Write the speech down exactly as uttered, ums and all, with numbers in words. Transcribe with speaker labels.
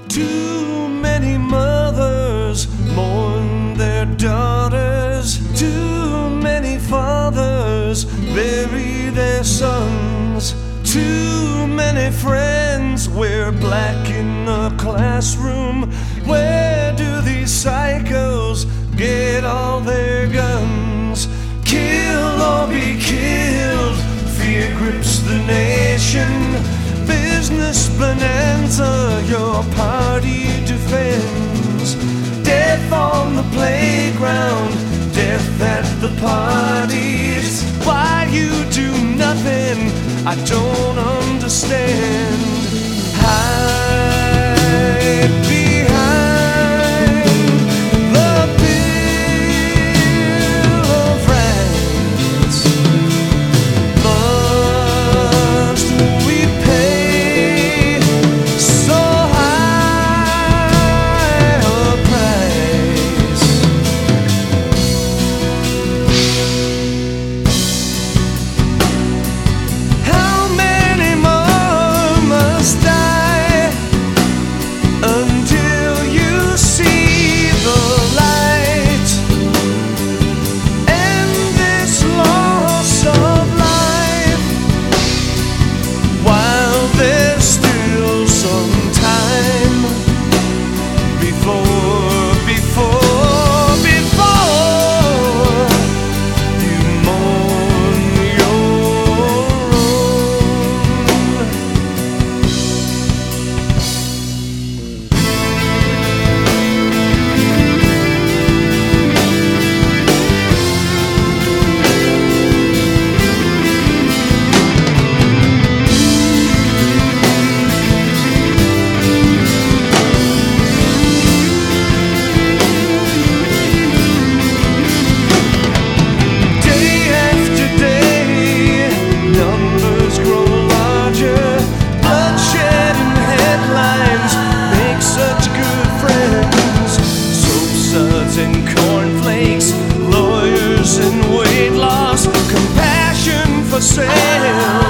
Speaker 1: Too many mothers mourn their daughters. Too many fathers bury their sons. Too many friends wear black in the classroom. Where do these psychos get all their guns? Kill or be killed, fear grips the nation. Business bonanza, your party defends. Death on the playground, death at the parties. Why you do nothing, I don't understand. Hide behind the Bill of Rights. Must we pay so high a price? How many more must die until you see the light? And this loss of life, while there's still some time before, before, before you mourn your own. Day after day, numbers grow larger. Bloodshed and headlines make such good friends. Soap suds and cornflakes, lawyers and weight loss, compassion for sale.